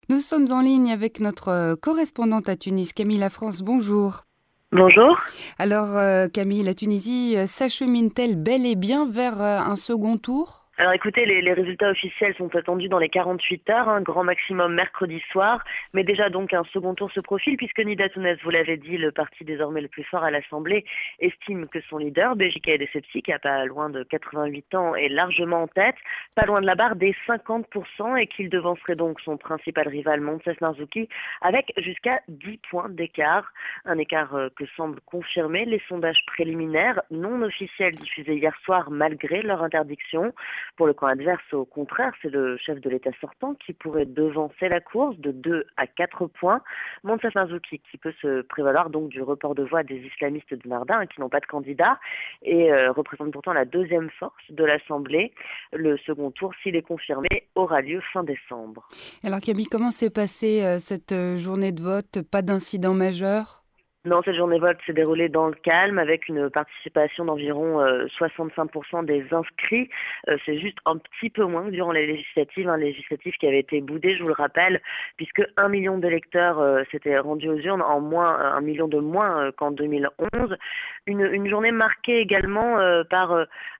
Nous sommes en ligne avec notre correspondante à Tunis, Camille Lafrance. Bonjour. Bonjour. Alors Camille, la Tunisie s'achemine-t-elle bel et bien vers un second tour ? Alors écoutez, les résultats officiels sont attendus dans les 48 heures, un grand maximum mercredi soir, mais déjà donc un second tour se profile puisque Nida Tounes, vous l'avez dit, le parti désormais le plus fort à l'Assemblée, estime que son leader, Beji Caïed Essebsi, qui a pas loin de 88 ans, est largement en tête, pas loin de la barre des 50% et qu'il devancerait donc son principal rival Moncef Marzouki avec jusqu'à 10 points d'écart, un écart que semblent confirmer les sondages préliminaires non officiels diffusés hier soir malgré leur interdiction. Pour le camp adverse, au contraire, c'est le chef de l'État sortant qui pourrait devancer la course de 2 à 4 points. Moncef Marzouki qui peut se prévaloir donc du report de voix des islamistes de Nardin qui n'ont pas de candidat et représente pourtant la deuxième force de l'Assemblée. Le second tour, s'il est confirmé, aura lieu fin décembre. Alors Camille, comment s'est passée cette journée de vote ? Pas d'incident majeur ? Non, cette journée vote s'est déroulée dans le calme avec une participation d'environ 65% des inscrits. C'est juste un petit peu moins que durant les législatives, législative qui avait été boudé, je vous le rappelle, puisque 1 million d'électeurs s'étaient rendus aux urnes, en moins 1 million de moins qu'en 2011. Une journée marquée également par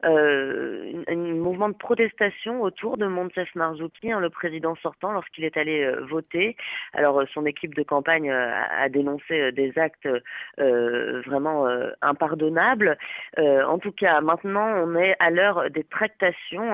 un mouvement de protestation autour de Moncef Marzouki, le président sortant, lorsqu'il est allé voter. Alors son équipe de campagne a dénoncé des actes vraiment impardonnable. En tout cas, maintenant, on est à l'heure des tractations,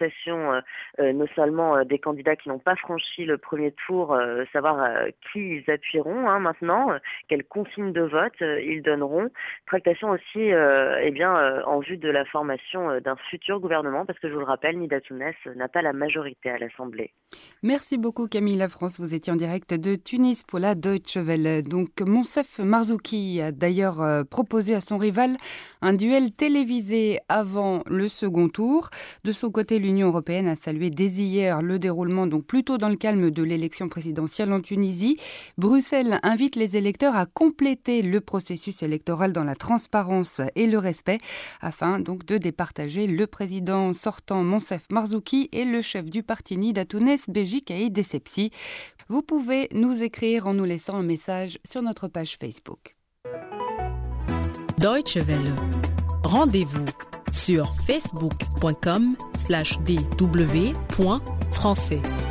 non seulement des candidats qui n'ont pas franchi le premier tour, savoir qui ils appuieront maintenant, quelles consignes de vote ils donneront. Tractations aussi en vue de la formation d'un futur gouvernement, parce que je vous le rappelle, Nida Tounes n'a pas la majorité à l'Assemblée. Merci beaucoup Camille Lafrance, vous étiez en direct de Tunis pour la Deutsche Welle. Donc Moncef Marzouki a d'ailleurs proposé à son rival un duel télévisé avant le second tour. De son côté, l'Union européenne a salué dès hier le déroulement, donc plutôt dans le calme, de l'élection présidentielle en Tunisie. Bruxelles invite les électeurs à compléter le processus électoral dans la transparence et le respect, afin donc de départager le président sortant Moncef Marzouki et le chef du parti Nida Tounes, Beji Caïed Essebsi. Vous pouvez nous écrire en nous laissant un message sur notre page Facebook. Deutsche Welle. Rendez-vous sur facebook.com/dw.français.